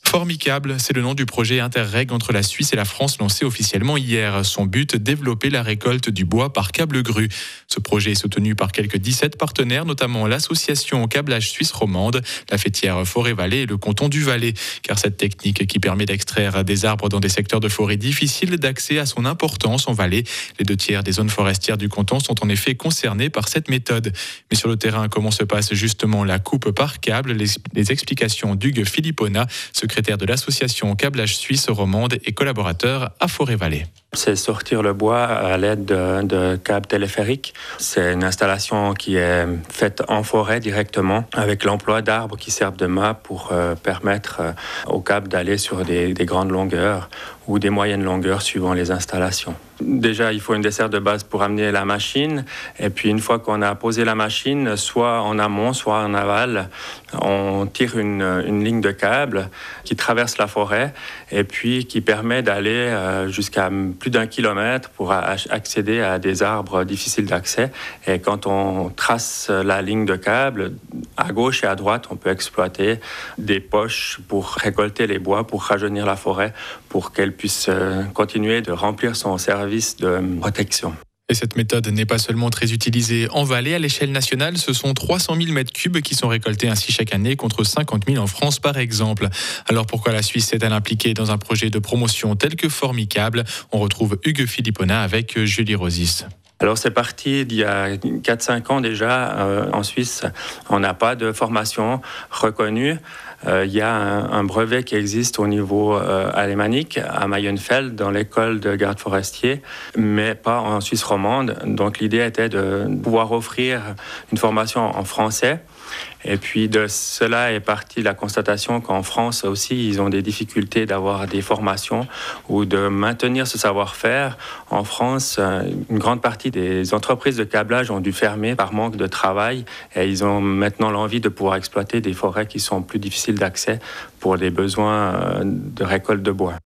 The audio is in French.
Formicable, c'est le nom du projet Interreg entre la Suisse et la France lancé officiellement hier. Son but, développer la récolte du bois par câble grue. Ce projet est soutenu par quelques 17 partenaires, notamment l'association Câblage Suisse Romande, la fêtière Forêt-Vallée et le canton du Valais. Car cette technique qui permet d'extraire des arbres dans des secteurs de forêt difficiles d'accès a son importance en Valais. Les 2/3 des zones forestières du canton sont en effet concernées par cette méthode. Mais sur le terrain, comment se passe justement la coupe par câble ? Les explications d'Hugues Philippona, secrétaire de l'association Câblage Suisse Romande et collaborateur à Forêt-Vallée. C'est sortir le bois à l'aide de câbles téléphériques. C'est une installation qui est faite en forêt directement avec l'emploi d'arbres qui servent de mât pour permettre aux câbles d'aller sur des grandes longueurs ou des moyennes longueurs suivant les installations. Déjà, il faut une desserte de base pour amener la machine. Et puis, une fois qu'on a posé la machine, soit en amont, soit en aval, on tire une ligne de câble qui traverse la forêt et puis qui permet d'aller jusqu'à plus d'1 kilomètre pour accéder à des arbres difficiles d'accès. Et quand on trace la ligne de câble, à gauche et à droite, on peut exploiter des poches pour récolter les bois, pour rajeunir la forêt, pour qu'elle puisse continuer de remplir son service de protection. Et cette méthode n'est pas seulement très utilisée en Valais. À l'échelle nationale, ce sont 300 000 mètres cubes qui sont récoltés ainsi chaque année, contre 50 000 en France par exemple. Alors pourquoi la Suisse est-elle impliquée dans un projet de promotion tel que Formicable ? On retrouve Hugues Philippona avec Julie Rosis. Alors c'est parti d'il y a 4-5 ans déjà. En Suisse, on n'a pas de formation reconnue. Il y a un brevet qui existe au niveau alémanique, à Mayenfeld, dans l'école de garde forestier, mais pas en Suisse romande. Donc l'idée était de pouvoir offrir une formation en français. Et puis de cela est partie la constatation qu'en France aussi, ils ont des difficultés d'avoir des formations ou de maintenir ce savoir-faire. En France, une grande partie des entreprises de câblage ont dû fermer par manque de travail et ils ont maintenant l'envie de pouvoir exploiter des forêts qui sont plus difficiles d'accès pour des besoins de récolte de bois.